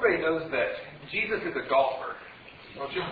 everybody knows that Jesus is a golfer. Don't you?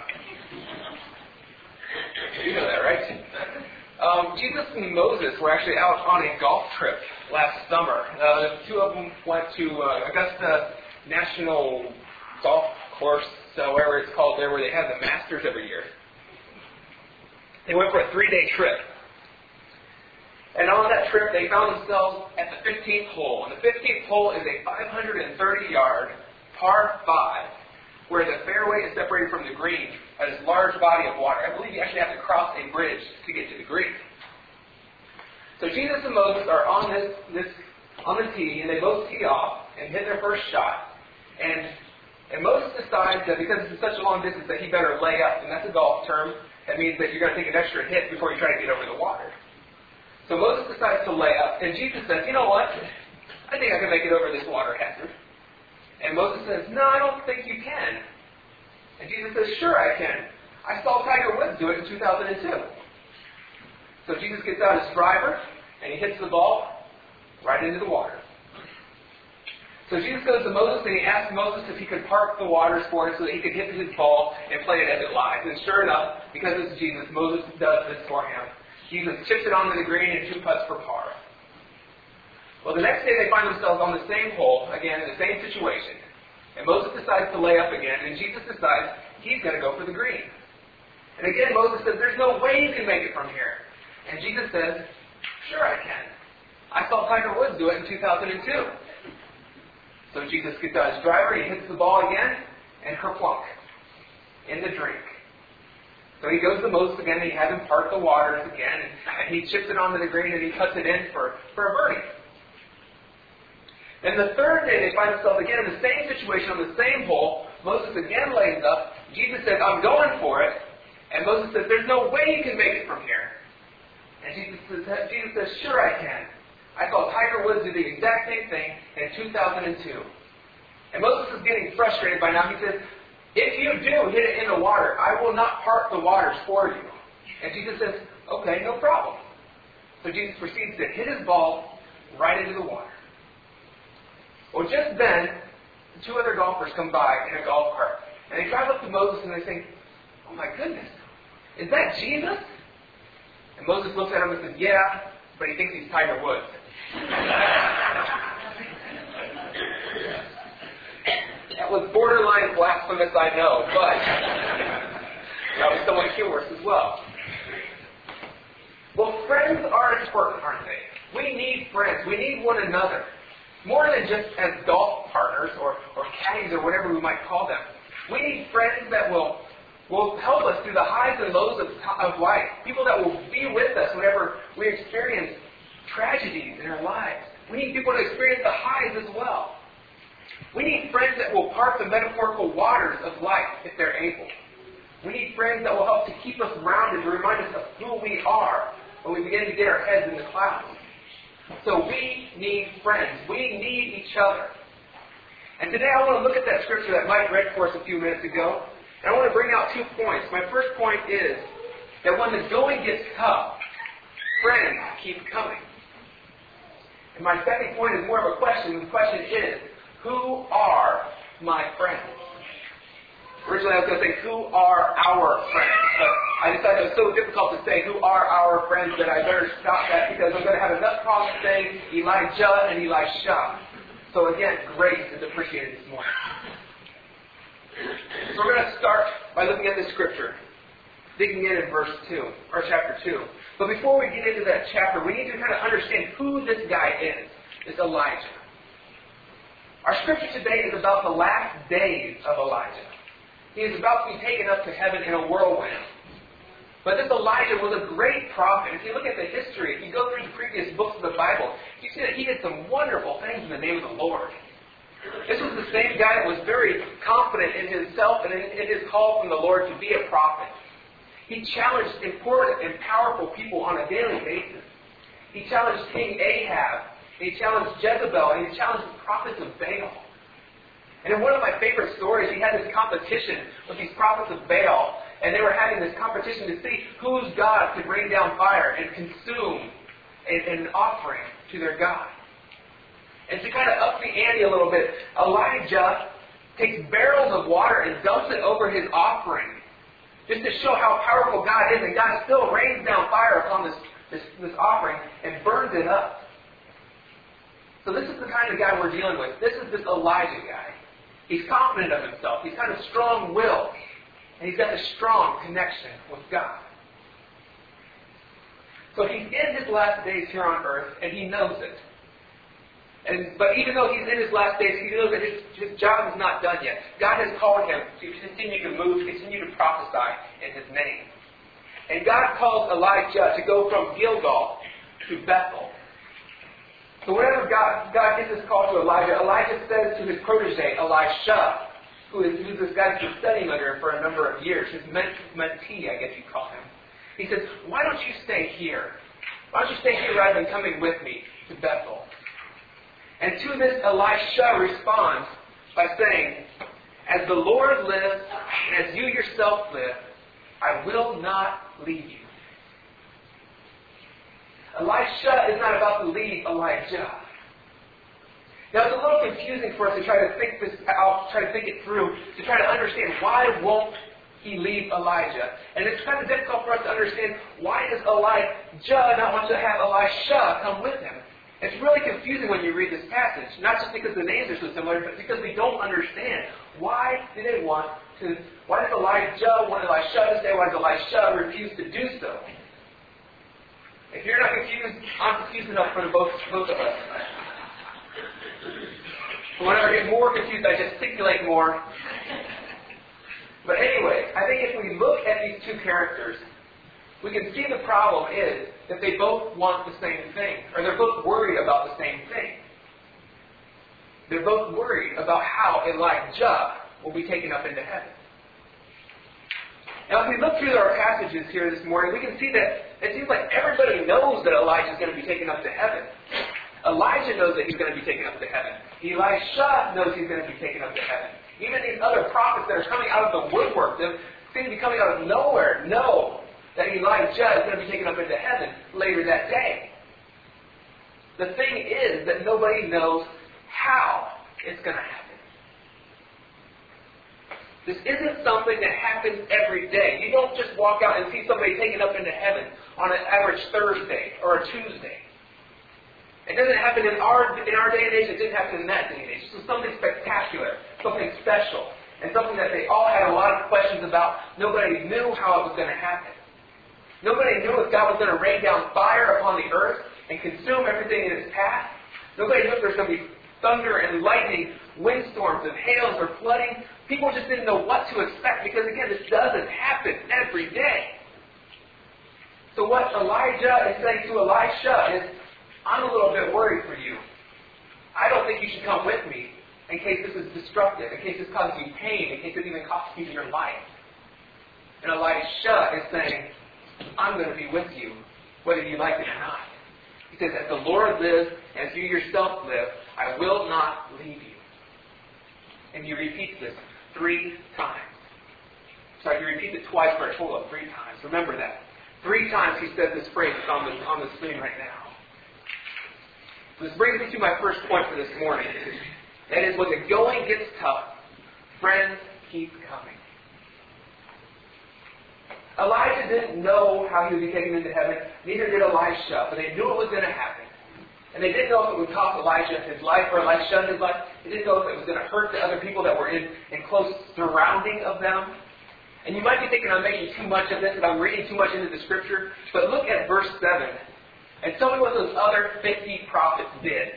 You know that, right? Jesus and Moses were actually out on a golf trip last summer. The two of them went to Augusta National Golf Course, wherever it's called there, where they have the Masters every year. They went for a 3-day trip. And on that trip, they found themselves at the 15th hole. And the 15th hole is a 530-yard par 5, where the fairway is separated from the green by this large body of water. I believe you actually have to cross a bridge to get to the green. So Jesus and Moses are on on the tee, and they both tee off and hit their first shot. And Moses decides that because this is such a long distance that he better lay up, and that's a golf term. That means that you're going to take an extra hit before you try to get over the water. So Moses decides to lay up, and Jesus says, you know what? I think I can make it over this water hazard. And Moses says, no, I don't think you can. And Jesus says, sure I can. I saw Tiger Woods do it in 2002. So Jesus gets out his driver, and he hits the ball right into the water. So Jesus goes to Moses, and he asks Moses if he could park the waters for him so that he could hit his ball and play it as it lies. And sure enough, because it's Jesus, Moses does this for him. Jesus chips it onto the green and 2 putts for par. Well, the next day they find themselves on the same hole, again, in the same situation. And Moses decides to lay up again, and Jesus decides he's going to go for the green. And again, Moses says, there's no way you can make it from here. And Jesus says, sure I can. I saw Tiger Woods do it in 2002. So Jesus gets out his driver, he hits the ball again, and kerplunk, in the drink. So he goes to Moses again, and he has him park the waters again, and he chips it onto the green, and he cuts it in for a birdie. Then the third day, they find themselves again in the same situation on the same hole. Moses again lays up. Jesus says, I'm going for it. And Moses says, there's no way you can make it from here. And Jesus says, sure I can. I saw Tiger Woods do the exact same thing in 2002. And Moses is getting frustrated by now. He says, if you do hit it in the water, I will not part the waters for you. And Jesus says, okay, no problem. So Jesus proceeds to hit his ball right into the water. Well, just then, 2 other golfers come by in a golf cart. And they drive up to Moses and they say, oh my goodness, is that Jesus? And Moses looks at him and says, yeah, but he thinks he's Tiger Woods. That was borderline blasphemous, I know, but that was somewhat humorous as well. Well, friends are important, aren't they? We need friends. We need one another. More than just as golf partners or caddies or whatever we might call them. We need friends that will help us through the highs and lows of life. People that will be with us whenever we experience tragedies in our lives. We need people to experience the highs as well. We need friends that will part the metaphorical waters of life if they're able. We need friends that will help to keep us grounded, to remind us of who we are when we begin to get our heads in the clouds. So we need friends. We need each other. And today I want to look at that scripture that Mike read for us a few minutes ago. And I want to bring out 2 points. My first point is that when the going gets tough, friends keep coming. And my second point is more of a question. The question is, who are my friends? Originally I was going to say, who are our friends? But I decided it was so difficult to say, who are our friends, that I better stop that because I'm going to have enough problems saying Elijah and Elisha. So again, grace is appreciated this morning. So we're going to start by looking at the scripture, digging in verse 2, or chapter 2. But before we get into that chapter, we need to kind of understand who this guy is. It's Elijah. Our scripture today is about the last days of Elijah. He is about to be taken up to heaven in a whirlwind. But this Elijah was a great prophet. If you look at the history, if you go through the previous books of the Bible, you see that he did some wonderful things in the name of the Lord. This was the same guy that was very confident in himself and in his call from the Lord to be a prophet. He challenged important and powerful people on a daily basis. He challenged King Ahab, he challenged Jezebel, and he challenged the prophets of Baal. And in one of my favorite stories, he had this competition with these prophets of Baal, and they were having this competition to see whose God could bring down fire and consume an offering to their God. And to kind of up the ante a little bit, Elijah takes barrels of water and dumps it over his offering, just to show how powerful God is, and God still rains down fire upon this offering and burns it up. So this is the kind of guy we're dealing with. This is this Elijah guy. He's confident of himself. He's kind of strong-willed. And he's got this strong connection with God. So he's in his last days here on earth, and he knows it. But even though he's in his last days, he knows that his job is not done yet. God has called him to continue to move, to continue to prophesy in his name. And God calls Elijah to go from Gilgal to Bethel. So whenever God gives this call to Elijah, Elijah says to his protege, Elisha, who's this guy who's been studying under him for a number of years, his mentee, I guess you'd call him. He says, why don't you stay here? Why don't you stay here rather than coming with me to Bethel? And to this, Elisha responds by saying, as the Lord lives, and as you yourself live, I will not leave you. Elisha is not about to leave Elijah. Now it's a little confusing for us to try to think this out, try to think it through, to try to understand why won't he leave Elijah. And it's kind of difficult for us to understand why does Elijah not want to have Elisha come with him. It's really confusing when you read this passage, not just because the names are so similar, but because we don't understand. Why does Elijah want Elisha to stay? Why does Elisha refuse to do so? If you're not confused, I'm confused enough for both of us. Whenever I get more confused, I gesticulate more. But anyway, I think if we look at these two characters, we can see the problem is that they both want the same thing, or they're both worried about the same thing. They're both worried about how Elijah will be taken up into heaven. Now, if we look through our passages here this morning, we can see that it seems like everybody knows that Elijah is going to be taken up to heaven. Elijah knows that he's going to be taken up to heaven. Elisha knows he's going to be taken up to heaven. Even these other prophets that are coming out of the woodwork, that seem to be coming out of nowhere, know that Elijah is going to be taken up into heaven later that day. The thing is that nobody knows how it's going to happen. This isn't something that happens every day. You don't just walk out and see somebody taken up into heaven on an average Thursday or a Tuesday. It doesn't happen in our day and age. It didn't happen in that day and age. This was something spectacular, something special, and something that they all had a lot of questions about. Nobody knew how it was going to happen. Nobody knew if God was going to rain down fire upon the earth and consume everything in its path. Nobody knew if there was going to be thunder and lightning, windstorms and hails or flooding. People just didn't know what to expect because, again, this doesn't happen every day. So what Elijah is saying to Elisha is, I'm a little bit worried for you. I don't think you should come with me in case this is destructive, in case this causes you pain, in case it even costs you your life. And Elisha is saying, I'm going to be with you, whether you like it or not. He says, as the Lord lives, as you yourself live, I will not leave you. And he repeats this 3 times. Sorry, he repeats it twice for a total of 3 times. Remember that. 3 times he said this phrase. It's on the screen right now. So this brings me to my first point for this morning. That is, when the going gets tough, friends keep coming. Elijah didn't know how he would be taken into heaven. Neither did Elisha. But they knew it was going to happen. And they didn't know if it would cost Elijah his life or Elisha his life. They didn't know if it was going to hurt the other people that were in close surrounding of them. And you might be thinking I'm making too much of this, and I'm reading too much into the Scripture. But look at verse 7. And tell me what those other 50 prophets did.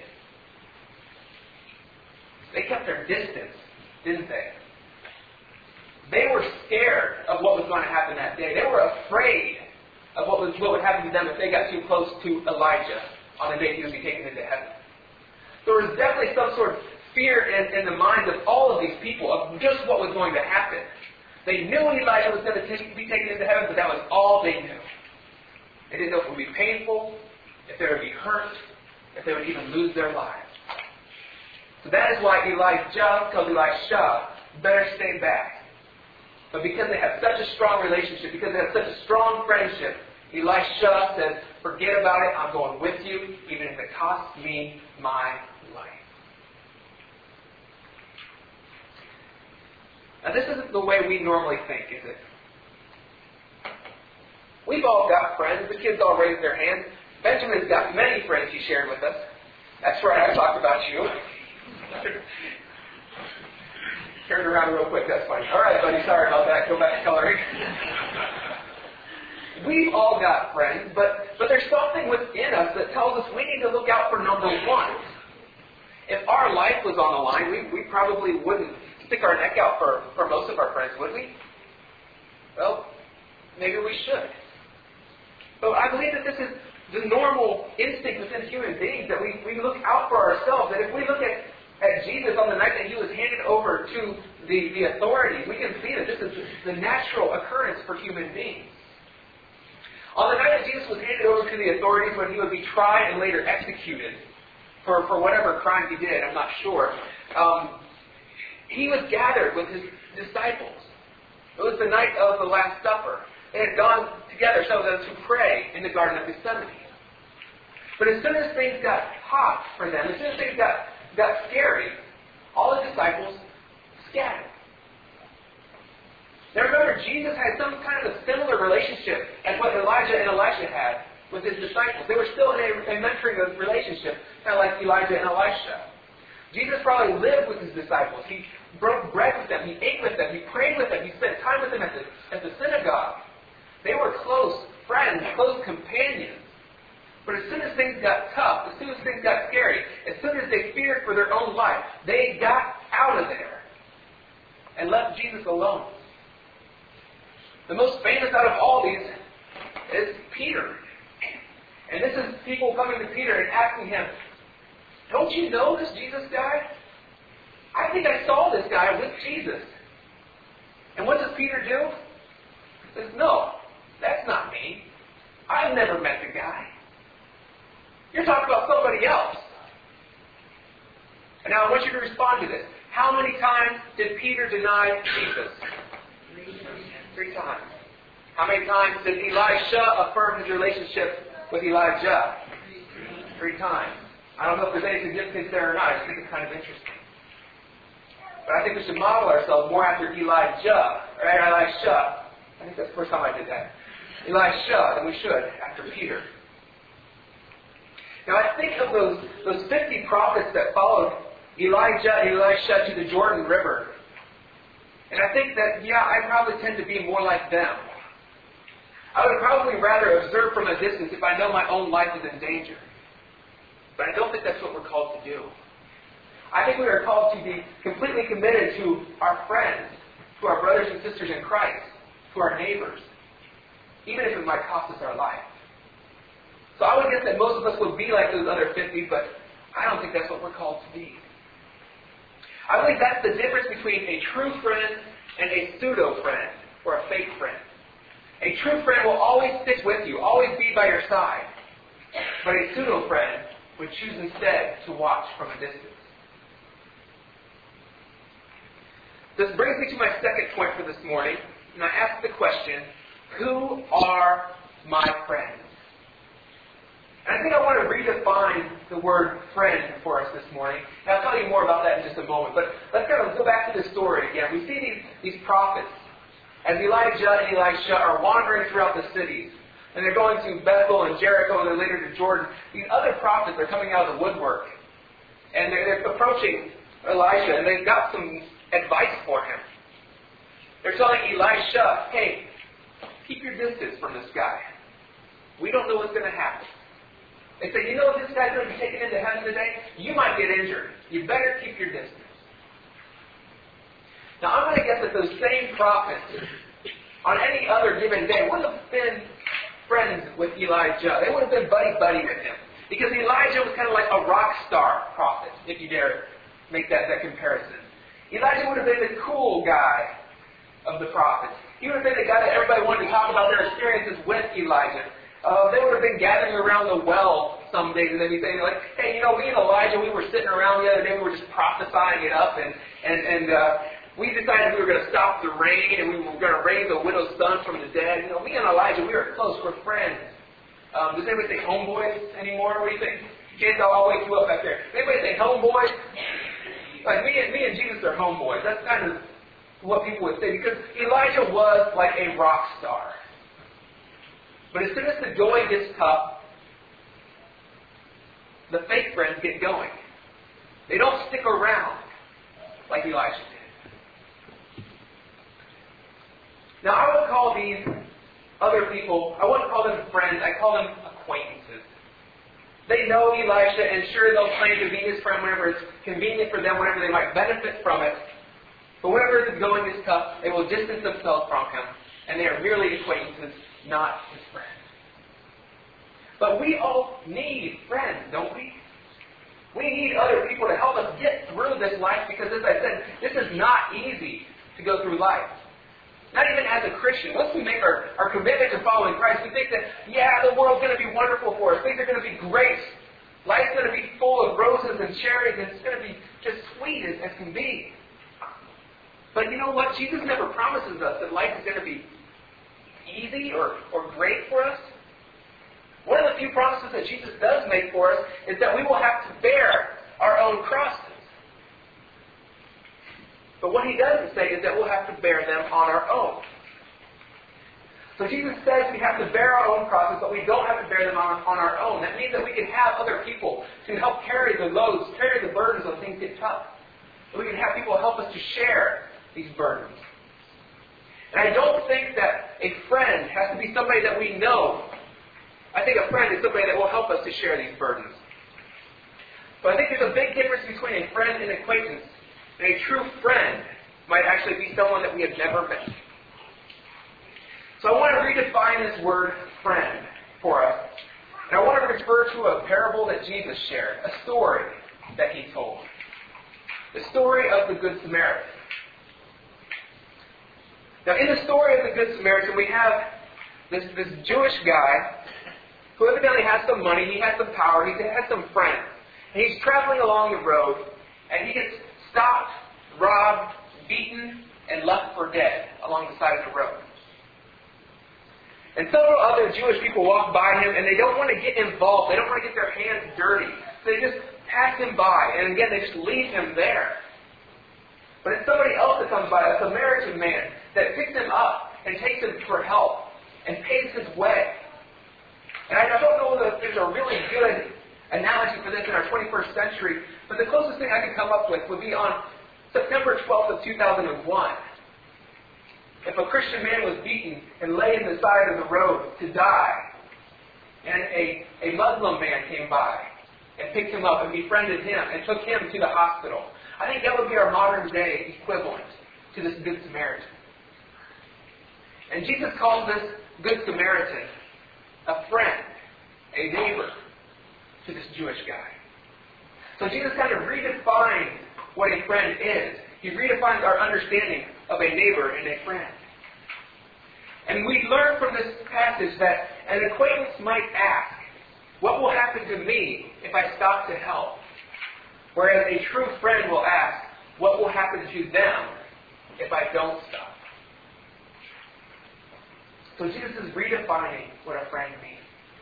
They kept their distance, didn't they? They were scared of what was going to happen that day. They were afraid of what would happen to them if they got too close to Elijah on the day he would be taken into heaven. There was definitely some sort of fear in the minds of all of these people of just what was going to happen. They knew Elijah was going to be taken into heaven, but that was all they knew. They didn't know if it would be painful, if they would be hurt, if they would even lose their lives. So that is why Elijah tells Elisha, better stay back. But because they have such a strong relationship, because they have such a strong friendship, Elisha says, forget about it, I'm going with you, even if it costs me my life. Now, this isn't the way we normally think, is it? We've all got friends. The kids all raised their hands. Benjamin's got many friends he shared with us. That's right, I talked about you. Turn around real quick, that's funny. All right, buddy, sorry about that. Go back to coloring. We've all got friends, but there's something within us that tells us we need to look out for number one. If our life was on the line, we probably wouldn't stick our neck out for most of our friends, would we? Well, maybe we should. But I believe that this is the normal instinct within human beings, that we look out for ourselves. And if we look at Jesus on the night that he was handed over to the authorities, we can see that this is the natural occurrence for human beings. On the night that Jesus was handed over to the authorities, when he would be tried and later executed for whatever crime he did, I'm not sure, he was gathered with his disciples. It was the night of the Last Supper. They had gone together, some of them, to pray in the Garden of Gethsemane. But as soon as things got hot for them, as soon as things got scary, all the disciples scattered. Now remember, Jesus had some kind of a similar relationship as what Elijah and Elisha had with his disciples. They were still in a mentoring relationship, kind of like Elijah and Elisha. Jesus probably lived with his disciples. He broke bread with them. He ate with them. He prayed with them. He spent time with them at the synagogue. They were close friends, close companions. But as soon as things got tough, as soon as things got scary, as soon as they feared for their own life, they got out of there and left Jesus alone. The most famous out of all these is Peter. And this is people coming to Peter and asking him, "Don't you know this Jesus guy? I think I saw this guy with Jesus." And what does Peter do? He says, "No, that's not me. I've never met the guy. You're talking about somebody else." And now I want you to respond to this. How many times did Peter deny Jesus? 3 times. How many times did Elisha affirm his relationship with Elijah? 3 times. I don't know if there's any significance there or not. I just think it's kind of interesting. But I think we should model ourselves more after Elijah. Right? Elisha. I think that's the first time I did that. Elisha than we should after Peter. Now I think of those 50 prophets that followed Elijah and Elisha to the Jordan River. And I think that, I probably tend to be more like them. I would probably rather observe from a distance if I know my own life is in danger. But I don't think that's what we're called to do. I think we are called to be completely committed to our friends, to our brothers and sisters in Christ, to our neighbors, even if it might cost us our life. So I would guess that most of us would be like those other 50, but I don't think that's what we're called to be. I believe that's the difference between a true friend and a pseudo-friend, or a fake friend. A true friend will always stick with you, always be by your side. But a pseudo-friend would choose instead to watch from a distance. This brings me to my second point for this morning, and I ask the question, who are my friends? And I think I want to redefine the word friend for us this morning. And I'll tell you more about that in just a moment. But let's kind of go back to the story again. We see these prophets as Elijah and Elisha are wandering throughout the cities. And they're going to Bethel and Jericho and then later to Jordan. These other prophets are coming out of the woodwork. And they're approaching Elisha and they've got some advice for him. They're telling Elisha, "Hey, keep your distance from this guy. We don't know what's going to happen." They say, "You know if this guy's going to be taken into heaven today? You might get injured. You better keep your distance." Now, I'm going to guess that those same prophets, on any other given day, would have been friends with Elijah. They would have been buddy-buddy with him. Because Elijah was kind of like a rock star prophet, if you dare make that comparison. Elijah would have been the cool guy of the prophets. He would have been the guy that everybody wanted to talk about their experiences with Elijah. They would have been gathering around the well some days, and they'd be saying, like, "Hey, me and Elijah, we were sitting around the other day, we were just prophesying it up, and we decided we were going to stop the rain, and we were going to raise a widow's son from the dead. Me and Elijah, we were close, we're friends." Does anybody say homeboys anymore? What do you think? Kids, I'll wake you up back there. Does anybody say homeboys? Like, me and Jesus are homeboys. That's kind of what people would say, because Elijah was like a rock star. But as soon as the going gets tough, the fake friends get going. They don't stick around like Elijah did. Now, I would call these other people, I wouldn't call them friends, I call them acquaintances. They know Elisha, and sure, they'll claim to be his friend whenever it's convenient for them, whenever they might benefit from it. But whenever the going is tough, they will distance themselves from him, and they are merely acquaintances, not his friends. But we all need friends, don't we? We need other people to help us get through this life, because as I said, this is not easy to go through life. Not even as a Christian. Once we make our commitment to following Christ, we think that, yeah, the world's going to be wonderful for us. Things are going to be great. Life's going to be full of roses and cherries, and it's going to be just sweet as can be. But you know what? Jesus never promises us that life is going to be easy or great for us. One of the few promises that Jesus does make for us is that we will have to bear our own crosses. But what he doesn't say is that we'll have to bear them on our own. So Jesus says we have to bear our own crosses, but we don't have to bear them on our own. That means that we can have other people to help carry the loads, carry the burdens when things get tough. And we can have people help us to share these burdens. And I don't think that a friend has to be somebody that we know. I think a friend is somebody that will help us to share these burdens. But I think there's a big difference between a friend and an acquaintance. And a true friend might actually be someone that we have never met. So I want to redefine this word friend for us. And I want to refer to a parable that Jesus shared, a story that he told. The story of the Good Samaritan. Now in the story of the Good Samaritan, we have this Jewish guy who evidently has some money, he has some power, he has some friends. And he's traveling along the road, and he gets stopped, robbed, beaten, and left for dead along the side of the road. And several other Jewish people walk by him, and they don't want to get involved. They don't want to get their hands dirty. So they just pass him by, and again, they just leave him there. But it's somebody else that comes by, a Samaritan man, that picks him up and takes him for help and pays his way. And I don't know that there's a really good analogy for this in our 21st century, but the closest thing I could come up with would be on September 12th of 2001. If a Christian man was beaten and lay in the side of the road to die, and a Muslim man came by and picked him up and befriended him and took him to the hospital, I think that would be our modern day equivalent to this Good Samaritan. And Jesus calls this Good Samaritan a friend, a neighbor to this Jewish guy. So Jesus kind of redefines what a friend is. He redefines our understanding of a neighbor and a friend. And we learn from this passage that an acquaintance might ask, what will happen to me if I stop to help? Whereas a true friend will ask, what will happen to them if I don't stop? So Jesus is redefining what a friend means.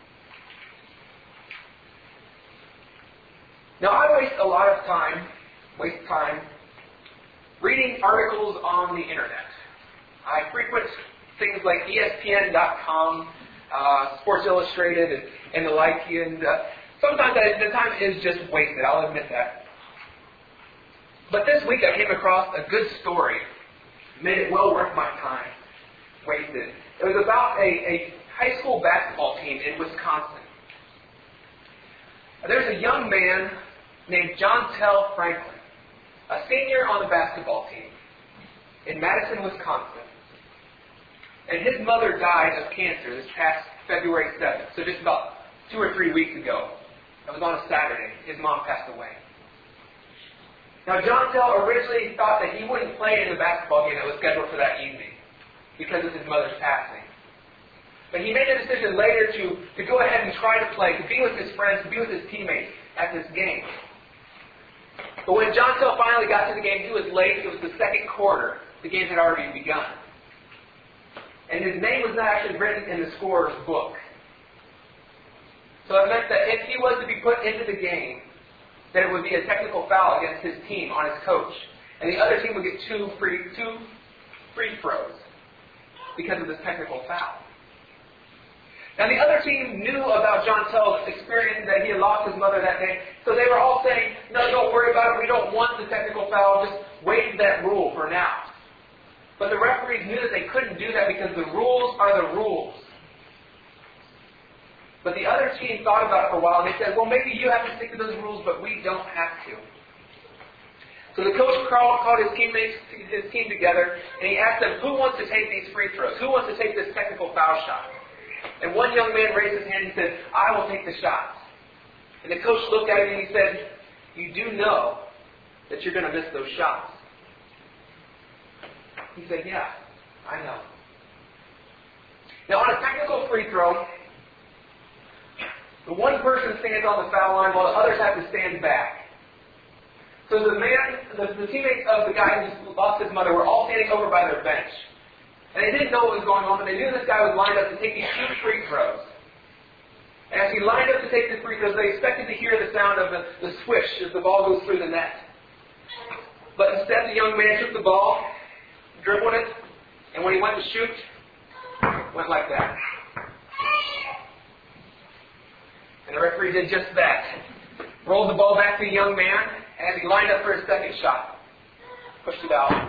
Now I waste time reading articles on the internet. I frequent things like ESPN.com, Sports Illustrated, and the like, and sometimes the time is just wasted, I'll admit that. But this week I came across a good story, made it well worth my time wasted. It was about a high school basketball team in Wisconsin. There's a young man named Jontel Franklin, a senior on the basketball team in Madison, Wisconsin. And his mother died of cancer this past February 7th, so just about 2 or 3 weeks ago. It was on a Saturday. His mom passed away. Now, Jontel originally thought that he wouldn't play in the basketball game that was scheduled for that evening because of his mother's passing. But he made the decision later to go ahead and try to play, to be with his friends, to be with his teammates at this game. But when Jontel finally got to the game, he was late. It was the second quarter. The game had already begun. And his name was not actually written in the scorer's book. So it meant that if he was to be put into the game, that it would be a technical foul against his team on his coach. And the other team would get two free throws because of this technical foul. Now the other team knew about Jontel's experience that he had lost his mother that day, so they were all saying, no, don't worry about it, we don't want the technical foul, just waive that rule for now. But the referees knew that they couldn't do that because the rules are the rules. But the other team thought about it for a while and they said, well, maybe you have to stick to those rules, but we don't have to. So the coach called his team together and he asked them, who wants to take these free throws? Who wants to take this technical foul shot? And one young man raised his hand and said, I will take the shots. And the coach looked at him and he said, you do know that you're going to miss those shots. He said, yeah, I know. Now on a technical free throw, the one person stands on the foul line while the others have to stand back. So the teammates of the guy who lost his mother were all standing over by their bench. And they didn't know what was going on, but they knew this guy was lined up to take these 2 free throws. And as he lined up to take the free throws, they expected to hear the sound of the swish as the ball goes through the net. But instead, the young man took the ball, dribbled it, and when he went to shoot, went like that. And the referee did just that. Rolled the ball back to the young man, and as he lined up for his second shot, pushed it out.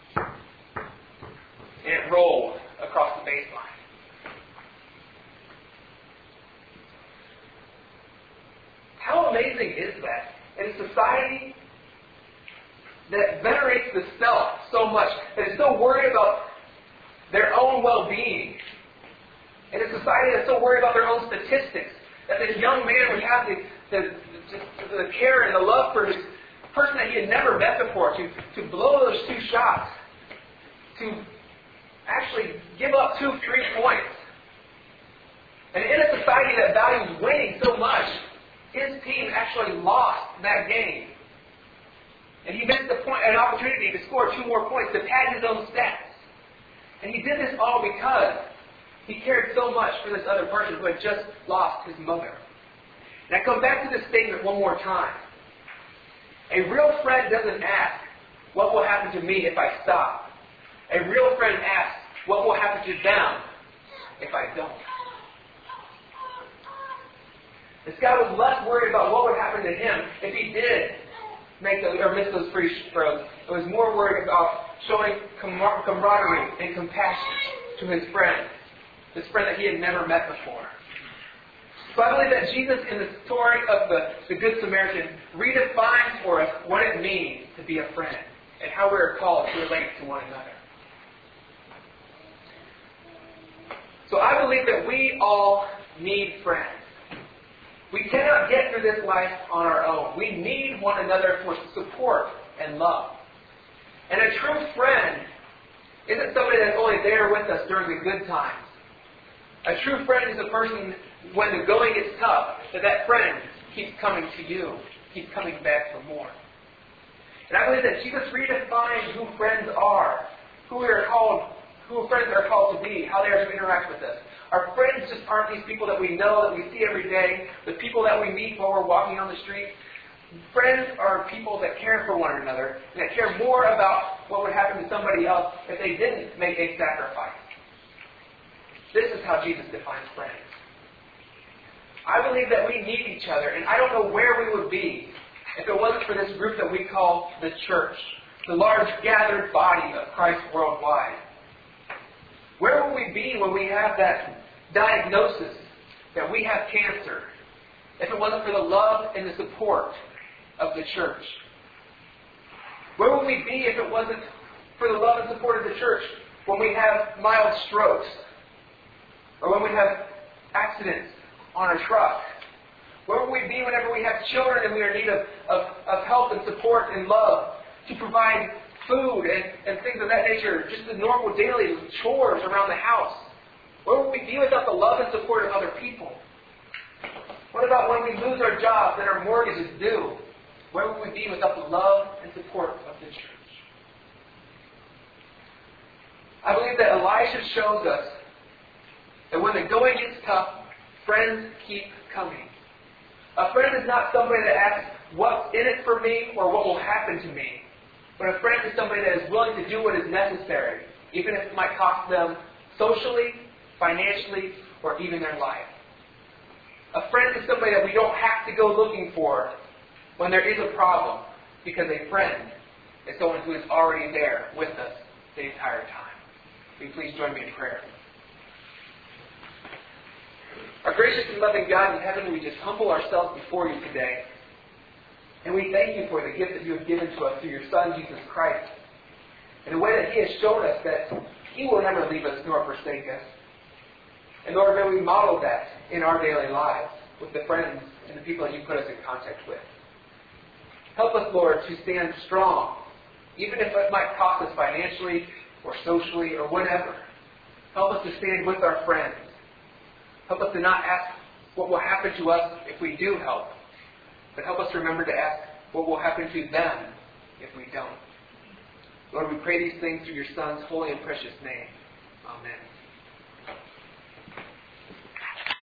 And it rolled across the baseline. How amazing is that? In a society that venerates the self so much, that is so worried about their own well-being, in a society that's so worried about their own statistics, that this young man would have the care and the love for this person that he had never met before, to blow those 2 shots, to actually give up 2 free points. And in a society that values winning so much, his team actually lost that game. And he missed an opportunity to score 2 more points, to pad his own stats. And he did this all because he cared so much for this other person who had just lost his mother. And I come back to this statement one more time. A real friend doesn't ask, what will happen to me if I stop? A real friend asks, what will happen to them if I don't? This guy was less worried about what would happen to him if he did miss those free throws. It was more worried about showing camaraderie and compassion to his friend, this friend that he had never met before. So I believe that Jesus, in the story of the Good Samaritan, redefines for us what it means to be a friend and how we are called to relate to one another. So I believe that we all need friends. We cannot get through this life on our own. We need one another for support and love. And a true friend isn't somebody that's only there with us during the good times. A true friend is a person, when the going gets tough, that friend keeps coming to you, keeps coming back for more. And I believe that Jesus redefined who friends are, who friends are called to be, how they are to interact with us. Our friends just aren't these people that we know, that we see every day, the people that we meet while we're walking on the street. Friends are people that care for one another, and that care more about what would happen to somebody else if they didn't make a sacrifice. This is how Jesus defines friends. I believe that we need each other, and I don't know where we would be if it wasn't for this group that we call the church, the large gathered body of Christ worldwide. Where will we be when we have that diagnosis that we have cancer, if it wasn't for the love and the support of the church? Where would we be if it wasn't for the love and support of the church when we have mild strokes, or when we have accidents on a truck? Where would we be whenever we have children and we are in need of help and support and love to provide food and things of that nature, just the normal daily chores around the house? Where would we be without the love and support of other people? What about when we lose our jobs and our mortgage is due? Where would we be without the love and support of the church? I believe that Elisha shows us that when the going gets tough, friends keep coming. A friend is not somebody that asks, what's in it for me or what will happen to me? But a friend is somebody that is willing to do what is necessary even if it might cost them socially, financially, or even their life. A friend is somebody that we don't have to go looking for when there is a problem, because a friend is someone who is already there with us the entire time. Will you please join me in prayer? Our gracious and loving God in heaven, we just humble ourselves before you today. And we thank you for the gift that you have given to us through your Son, Jesus Christ. And the way that He has shown us that He will never leave us nor forsake us. And Lord, may we model that in our daily lives with the friends and the people that you put us in contact with. Help us, Lord, to stand strong, even if it might cost us financially or socially or whatever. Help us to stand with our friends. Help us to not ask what will happen to us if we do help, but help us remember to ask what will happen to them if we don't. Lord, we pray these things through your Son's holy and precious name. Amen.